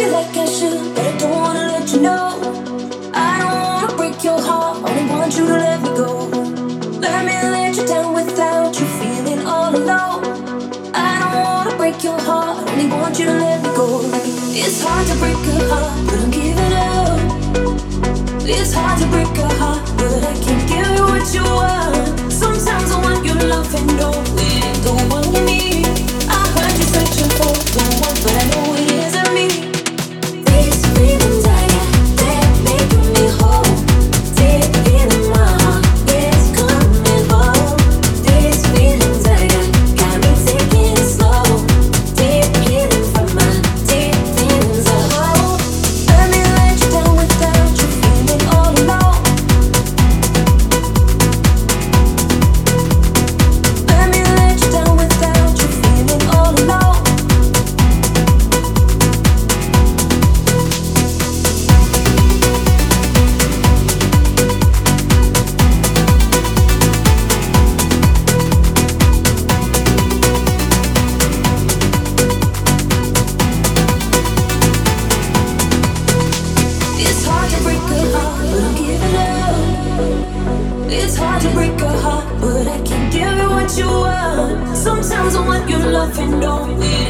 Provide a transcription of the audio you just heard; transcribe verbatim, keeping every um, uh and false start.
feel like I should, but I don't wanna let you know. I don't wanna break your heart, only want you to let me go. Let me let you down without you feeling all alone. I don't wanna break your heart, only want you to let me go. It's hard to break a heart, but I'm giving up. It's hard to break a heart, but I can't give you what you want. Sometimes I want your love and know it ain't the one you need. I heard you searching for the one, but I know it isn't me. These feelings I got, they're making me whole. Deep in my heart, yeah, it's coming home. These feelings I got, got me taking it slow. Deep healing from my deep feelings of hope. Let me let you down without you feeling all alone. Let me let you down without you feeling all alone. It's hard to break a heart, but I'm giving up. It's hard to break a heart, but I can't give you what you want. Sometimes I want your love and know it